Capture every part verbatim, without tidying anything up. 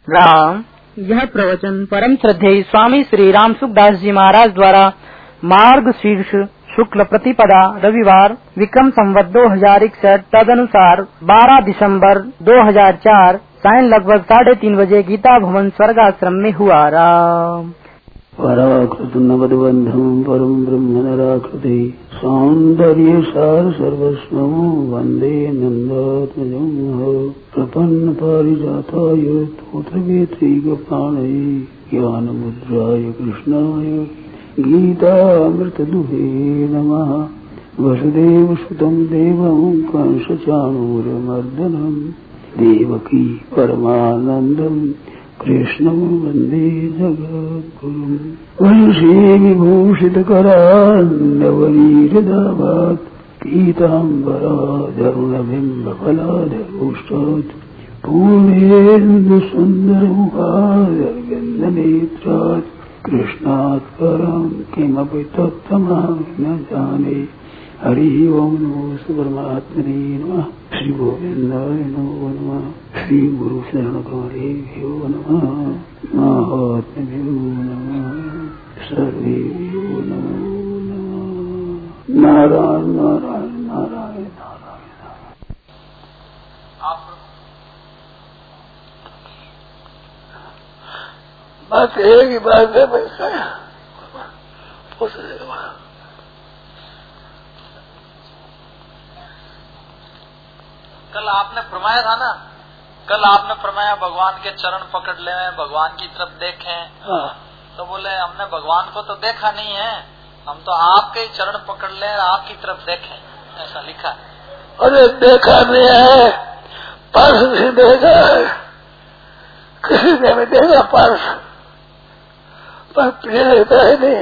राम। यह प्रवचन परम श्रद्धेय स्वामी श्री राम सुखदास जी महाराज द्वारा मार्ग शीर्ष शुक्ल प्रतिपदा रविवार विक्रम संवत दो हजार इकसठ तदनुसार बारह दिसंबर दो हजार चार सायं लगभग साढ़े तीन बजे गीता भवन स्वर्गाश्रम में हुआ। राम। पराकृत नवद्बंधम परम ब्रह्म नराकृति सौंदर्य सार सर्वस्व वंदे नंदात्मजं प्रपन्न पारिजाताय तोत्र वेत्रीगपाणये ज्ञान मुद्राय कृष्णाय गीतामृत दुहे नमः। वसुदेव सुतं देवं कंसचाणूरमर्दनं देवकी परमानंदं कृष्णं वंदे जगद्गुरुं। वंशे विभूषितकरान्नवनीरदाभात् पीताम्बराधरुणबिम्बफलाधरोष्टात् पूर्णेन्दुसुन्दरमुखारविन्दनेत्रात् कृष्णात् परं किमपि तत्त्वमहं न जाने। हरि ओम नमो परमात्मने नमः। श्री गोविंदाय नमो नमः। श्री गुरु शरण गौरेभ्यो नमः। महात्म्यो नमः। सर्वेभ्यो नमो नमः। नारायण नारायण नारायण नारायण। बात एक ही बात है, मैं कहा पूछ लेगा। कल आपने फरमाया था ना, कल आपने फरमाया भगवान के चरण पकड़ ले, भगवान की तरफ देखें। हाँ। तो बोले हमने भगवान को तो देखा नहीं है, हम तो आपके ही चरण पकड़ ले और आपकी तरफ देखें, ऐसा लिखा है। अरे देखा नहीं है, पर्स भी देखा है, किसी ने भी देखा पर्स, पर प्रिय रहता है नहीं।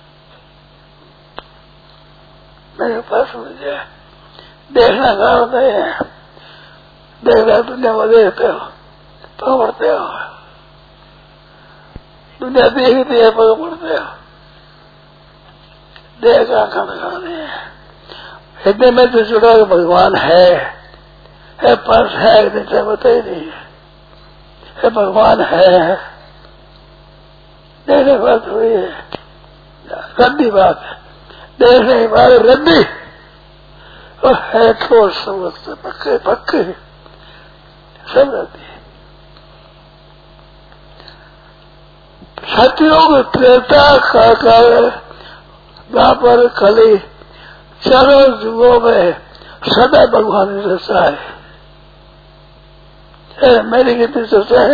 मेरे पास मुझे देखना गाँव नहीं है, देखना दुनिया में देखते हो पकड़ते हो, दुनिया देखती है पकड़ते हो, देखा खाना नहीं है। इतने में तो जुड़ा भगवान है, है पर्स है, नीचे बता ही नहीं है, भगवान है। देखने बात हुई है, रद्दी बात है, देखने की बात रद्दी और है ठोस समझ से पक्के पक्के सब रहती है। सतयुग त्रेता काल द्वापर कली चारों युगों में सदा भगवान की चर्चा है। मेरी कितनी चर्चा है?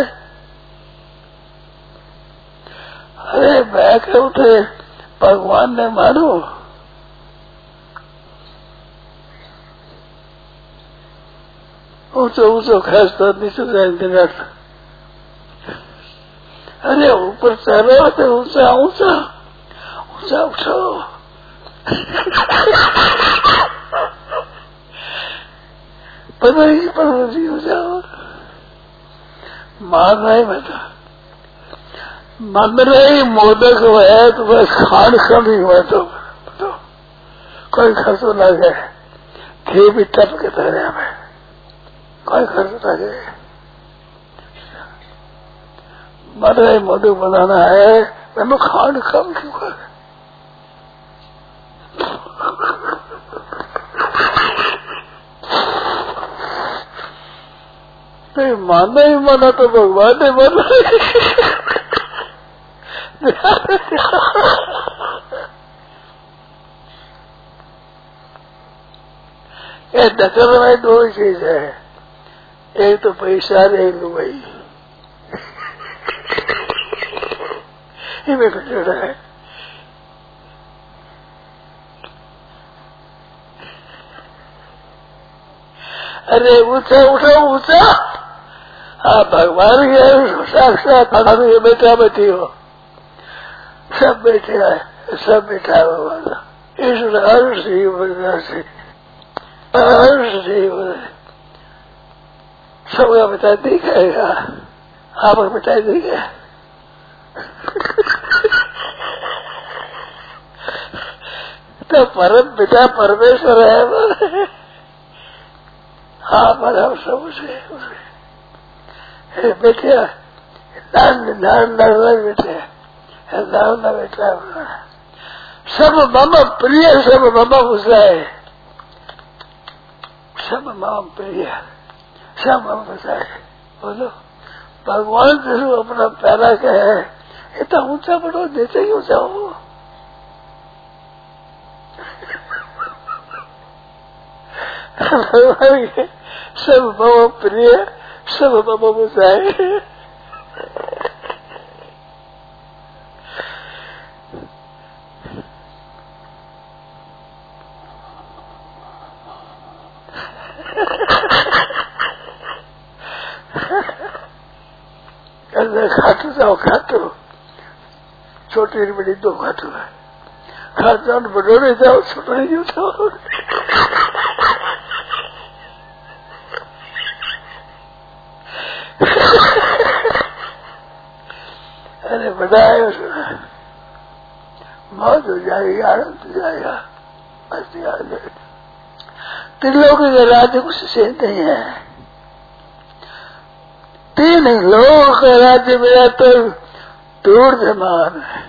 अरे बैठ के उठे भगवान ने मानो, ऊंचो ऊंचो खेचता नीचे जाएंगे नट। अरे ऊपर चलो तो ऊंचा ऊंचा ऊंचा उठो। पता नहीं पर्वती हो जाओ, मारना ही बेटा, मन रही मोदक है तो बस खान कम ही हुआ तो, तो कोई खर्च न गए, घी भी टप के तहरे में कोई खर्च न गए। मन रही मोदक बनाना है, मैं खान कम क्यों कर, नहीं माना ही माना तो भगवान ने माना। ये दखल में दो ही चीज है, एक तो पैसा एक लुगाई, इनमें कुछ जुड़ा है। अरे ऊंचा उठो ऊंचा, हाँ भगवान के साक्षात ये बेटा बेटी हो, सब बैठे है, सब बैठा है भगवान। ईश्वर हर्ष ही बना से हर्ष ही बने, सबका बेटा दिखाएगा, आपका बेटा दिखे। तो परम पिता परमेश्वर है, हाँ पर हम सब उसे बेटिया नारायण नारायण बैठे नारायण बैठा सब मम प्रिय सब मम बुझाए सब मम प्रिय सब मम बुझाए। बोलो भगवान जो अपना प्यारा कहे इतना ऊंचा बढ़ो देते ही ऊंचा हो। भगवान के सब मम प्रिय सब मम बुझाए। खाटू जाओ खाटू छोटी बड़ी दो खाटू है खाट जाओ बड़ोड़े जाओ छोटे नहीं जाओ। अरे बड़ा है मौज हो जाएगी आनंद हो जाएगा मस्ती आ जाएगी। त्रिलोक के राज्य कुछ से नहीं है। तीन लोगों का राज्य मेरा तो दूर समान है।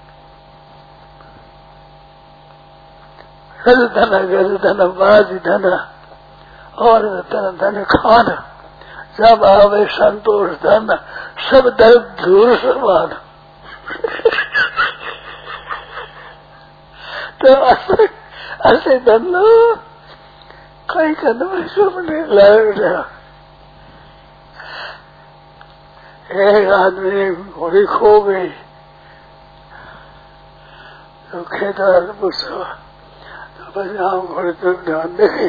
हर धन घर धन बाज धन और धन धन खान सब आवे संतोष धन सब दर्द दूर समान। तो ऐसे ऐसे धन कई कदम सुपने लग रहा। एक आदमी घोड़ी खो गई तो खेदार पूछो तो बस हम घोड़ी तो ध्यान देखे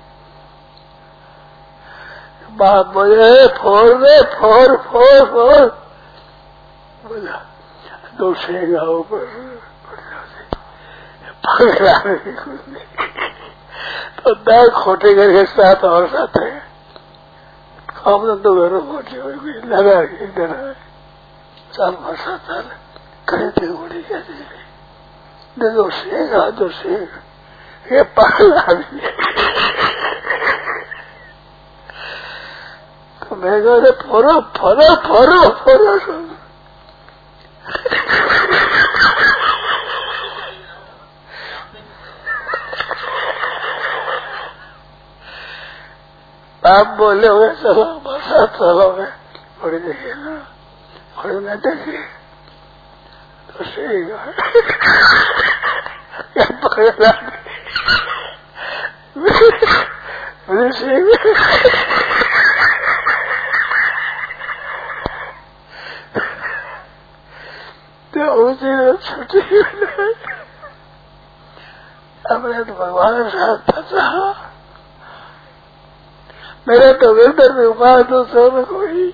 बाप बोले फोड़ दे फोड़ फोड़ फोड़ बोला दो शेगा ऊपर पकड़ा तो दस खोटे करके साथ और साथ है हम तो घर खोटे हुए लगा इधर साल भर सात साल करे थे घोड़ी कहते दो शेगा दो शेग ये पकड़ा भी तो मैं कहते फोरो फोरो फोरो फोरो आप बोले हुए चलो बरसात चलोगे थोड़ी देखिए ना थोड़ी न देखिए तो सीगा पकड़ा मुझे सीख तो उसी छुट्टी अपने तो भगवान के साथ था मेरे तो विरदर में उपाय तो सब कोई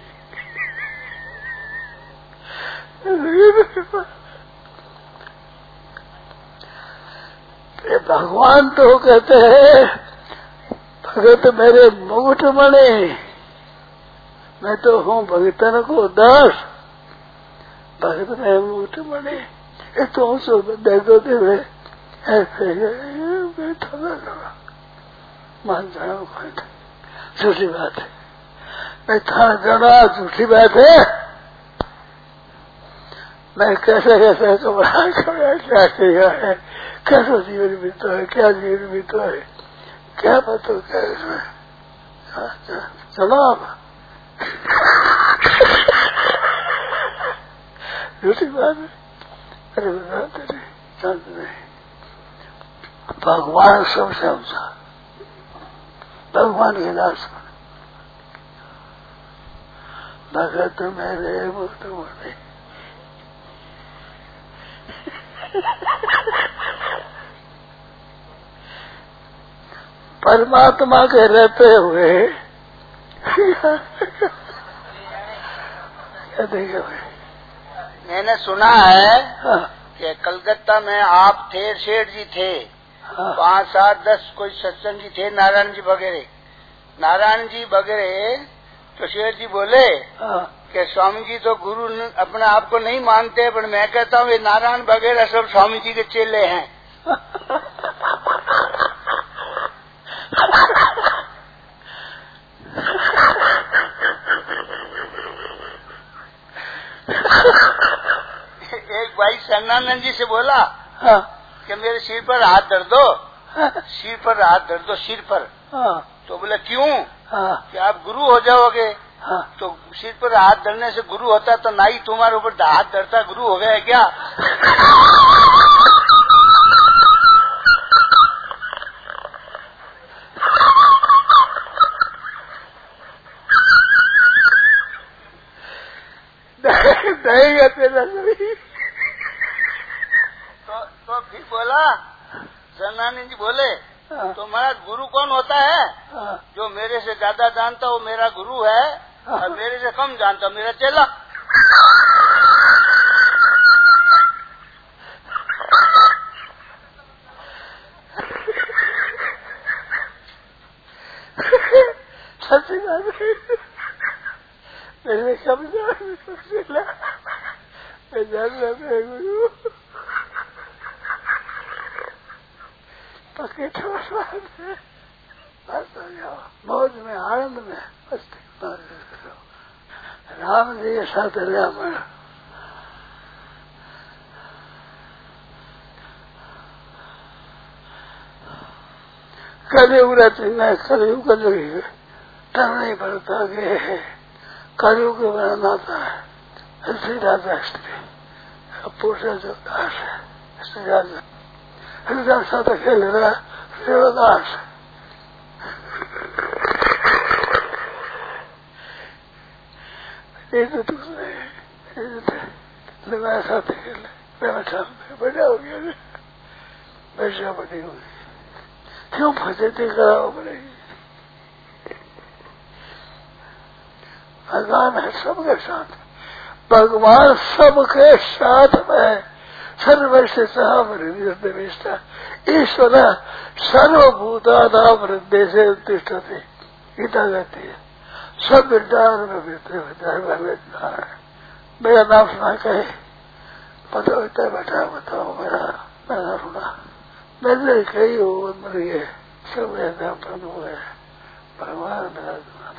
भगवान तो कहते हैं भगत मेरे मुकुट मणि मैं तो हूँ भगतन को दास भगत मेरे मुकुट मणि ये तो सब देखो थे ऐसे बैठा मान जाओ झूठी बात है मैं था जड़ा झूठी बात है। मैं कैसे कैसे घबरा घबरा क्या किया है कैसा जीवन बीता है क्या जीवन बीता है क्या पता क्या इसमें चलो आप झूठी बात है। अरे बताते नहीं जानते नहीं भगवान सब समझा भगवान के दास भगत मेरे मुक्त मणि परमात्मा के रहते हुए क्या देखे हुए मैंने सुना है हाँ। कि कलकत्ता में आप थे सेठ जी थे हाँ। पाँच सात दस कोई सत्संगी थे नारायण जी वगैरह नारायण जी वगैरह तो शेर जी बोले हाँ। कि स्वामी जी तो गुरु अपने आप को नहीं मानते पर मैं कहता हूँ ये नारायण वगैरह सब स्वामी जी के चेले हैं। एक भाई शरणानंद जी से बोला हाँ कि मेरे सिर पर हाथ धर दो, सिर पर हाथ धर दो, सिर पर। हाँ तो बोले क्यों? हाँ कि आप गुरु हो जाओगे। हाँ तो सिर पर हाथ धरने से गुरु होता तो ना ही तुम्हारे ऊपर हाथ धरता गुरु हो गया है क्या? नहीं तेरा नहीं। तो, तो फिर बोला शरणानंद जी बोले हाँ, तो महाराज गुरु कौन होता है? हाँ, जो मेरे से ज्यादा जानता वो मेरा गुरु है, और मेरे से कम जानता मेरा चेला। सच्ची बात है। मेरे कम चेला मैं जानता मेरे गुरु पक्के ठोस बात है। बस हो जाओ मौज में आनंद में मस्ती राम जी के साथ रामायण। कलयुग रहते कलयुग का जो टरना ही पड़ता गए है। कलयुग के बना नाता है श्री राजा स्त्री पुरुष जो दास है श्री राजा हृदय साथ खेल रहा सेवादास लगाया साथ खेल बैठा बड़ा हो गया बैठा बड़ी हो गई। क्यों फंसेती कराओ पड़ेगी? भगवान है सबके साथ। भगवान सबके साथ में सर्वस्य सहृदय ईश्वर सर्वभूतानां हृदय से उत्तिष्ठति। गीता कहती है सब मेरा नाम सुना कहे पता होता है बेटा बताओ मेरा मैंने सुना मैंने कही हो मर गए सब ऐसा प्रभु है भगवान मेरा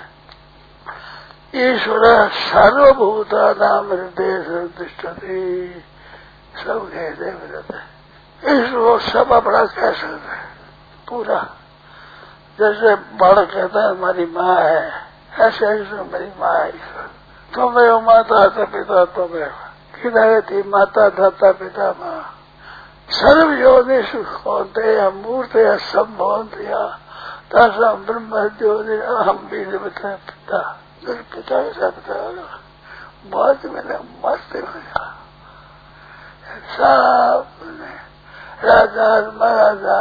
ईश्वर सर्वभूतानां हृदय से उत्तिष्ठति। सब हृदय में रहता है। ईश्वर सब अपना कह सकता है पूरा। जैसे बालक कहता है हमारी माँ है ऐसे ईश्वर मेरी माँ है। ईश्वर तुम्हें माता था पिता तुम्हें किनारे माता दाता पिता माँ सर्व योनिषु कौन्तेय मूर्तया संभवन्त्या तासाम ब्रह्म ज्योति अहम बीज पिता मेरे पिता के साथ बहुत मैंने मस्त हो गया। सब राजा महाराजा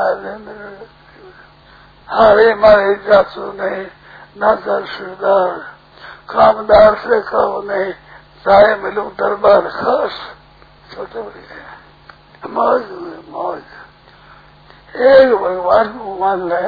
हरे मारे जासू नहीं नादार सुधार कामदार से कहो नहीं चाहे मिलू दरबार खास छोटे बड़े मौज मौज एक भगवान को मान ले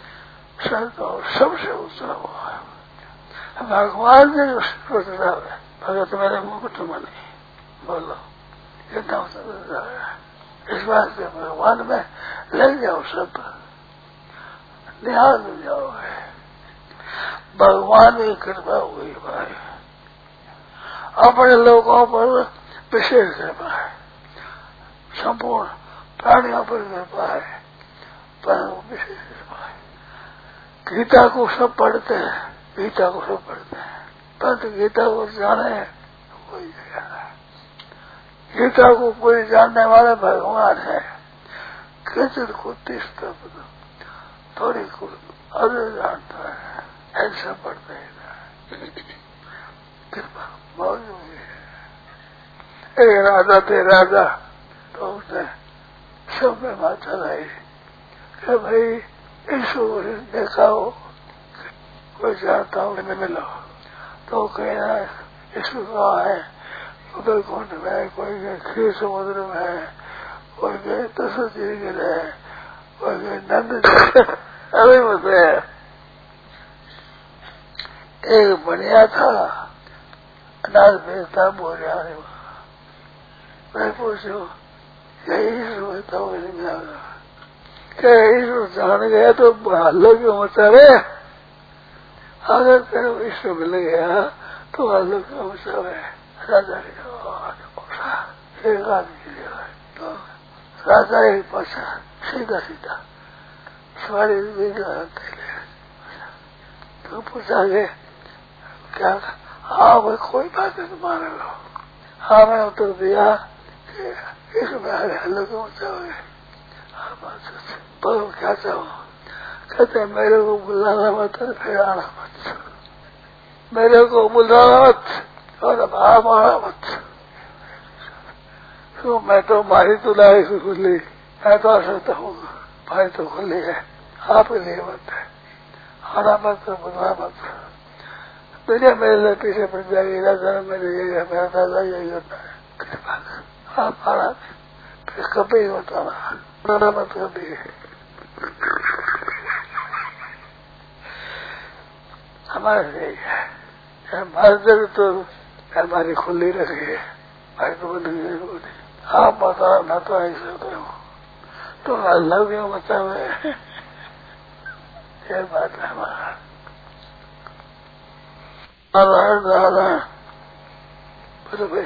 सबसे ऊंचा हुआ है भगवान ने सोचता है भगत मेरे मुकुट मनी बोलो इतना है। इस बात से भगवान में लग जाओ सब निहाल हो जाओ। भगवान की कृपा हुई भाई अपने लोगों पर विशेष कृपा है संपूर्ण प्राणियों पर कृपा है पर विशेष कृपा है। गीता को सब पढ़ते हैं गीता को सब पढ़ते हैं परंतु गीता को जाने कोई जाना गीता को कोई जानने वाला भगवान है। किंचित को तीसरा थोड़ी को अरे जानता है ऐसा पढ़ते हैं कृपा बहुत हुई है। एक राजा थे राजा तो उसने सब में माता लाई कि भाई ईश्वर देखा हो कोई जानता हूँ नहीं मिलो तो कहना ईश्वर कहाँ है कोई कुंड में है कोई खीर समुद्र में है कोई गए तस्वीर गिर है कोई गए नंद अभी मुझे एक बढ़िया था अनाज बेचता बोलिया मैं पूछू यही ईश्वर था वो नहीं मिला क्या ईश्वर जान गया तो हल्लो क्यों मचा रहे अगर तेरे ईश्वर मिल गया तो हल्लो क्यों मचा रहे राजा ने एक आदमी लिया तो राजा एक पासा सीधा सीधा सवारी भी तो पूछा गए क्या? हाँ भाई कोई बात नहीं मान लो। हाँ मैं उत्तर दिया कि इसमें हरियाणा क्यों चाहोगे? हाँ बात पर क्या चाहो? कहते मेरे को बुलाना मत फिर आना मत, मेरे को बुलाना मत और अब आप आना मत। तो मैं तो मारी तो लाई खुली, मैं तो आ सकता हूँ, भाई तो खुली है, आपके लिए मत है, आना मत बुलाना मत। दुनिया मेरे पीछे पड़ जाएगी, राजा मेरे ये मेरा दादा यही होता है। आप आना फिर कभी मत आना, आना मत कभी। हमारे यही है, हमारे जगह तो हमारी खुली रखी है, भाई तो बंद नहीं। आप बताओ ना तो ऐसे हो तो अल्लाह क्यों बताओ? ये बात है हमारा। नारायण नारायण बोलो भाई।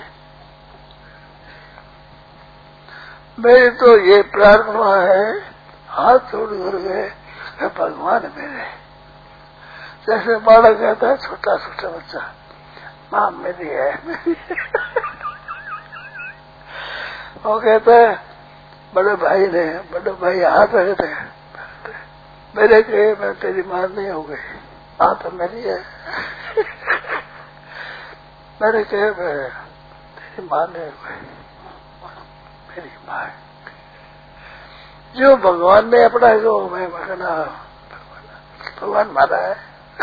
मेरी तो ये प्रार्थना है, हाथ जोड़ करके भगवान मेरे, जैसे बालक कहता है छोटा छोटा बच्चा, माँ मेरी है, मेरी वो कहता है बड़े भाई ने, बड़े भाई हाथ रखते हैं, मेरे कहे मैं तेरी मां नहीं हो गई, मां तो मेरी है। मेरे कहे मैं तेरी मां नहीं हो गई, मेरी मां है। जो भगवान ने अपना जो मैं कहना भगवान मारा है।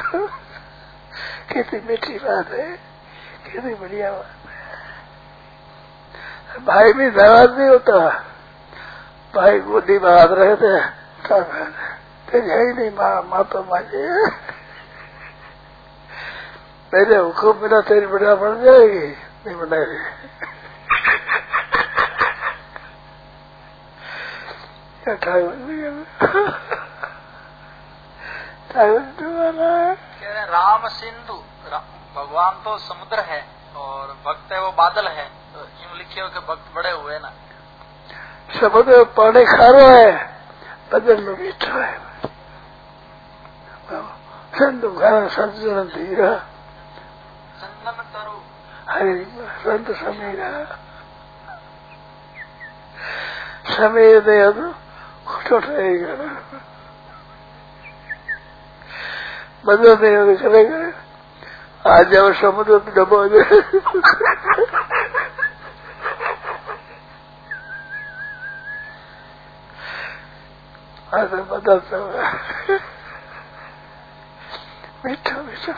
कितनी मीठी बात है, कितनी बढ़िया बात है। भाई भी नाराज नहीं होता, भाई गोदी में हाथ रहते हैं, तेरी है ही नहीं माँ, माँ तो माँ जी है, मेरे हुक्म बिना तेरी बढ़िया बन जाएगी, नहीं बनाएगी। क्या राम सिंधु, भगवान तो समुद्र है और भक्त है वो बादल है, तो यूं लिखे हो कि भक्त बड़े हुए ना। समुद्र पानी खारो है, बदल में मीठा है। संत खाना संतन धीरा, संतन तरु हरि संत समीरा, समय दे उठेगा, बदल नहीं करेगा। आज जब समुद्र डबो जाए, आज बदलता हुआ मीठा मीठा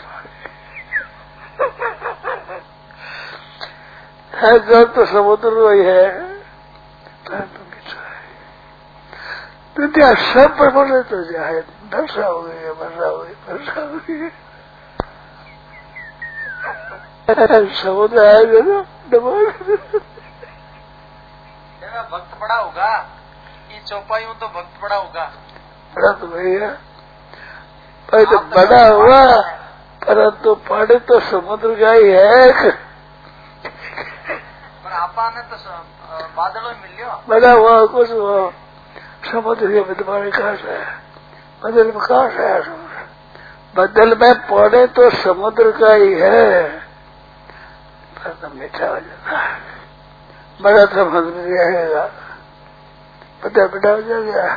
है, जल तो समुद्र वही है, तो मीठा है। दुनिया सब पर बोले तो जाए, वर्षा हो गई है, वर्षा हो गई, वर्षा हो गई, समुद्र आएगा ना डबो। भक्त बड़ा होगा, ये चौपाइयों तो भक्त बड़ा होगा, बड़ा तो भैया भाई तो बड़ा हुआ, परंतु पानी तो समुद्र का ही है। पर आपा ने तो बादलों में मिल लियो, बड़ा हुआ कुछ हुआ, समुद्र के बदमानी कहाँ से है, बदल में कहाँ से है समुद्र? बदल में पानी तो समुद्र का ही है, पर तो मीठा हो जाता है, बड़ा समुद्र रहेगा, बड़ा बड़ा हो जाएगा।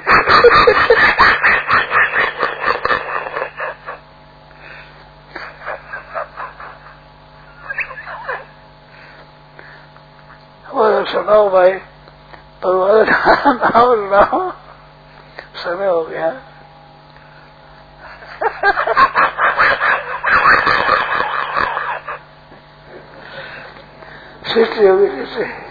वो सुनाओ भाई, भगवान नाम सुनाओ, समय हो गया। सृष्टि होगी जैसे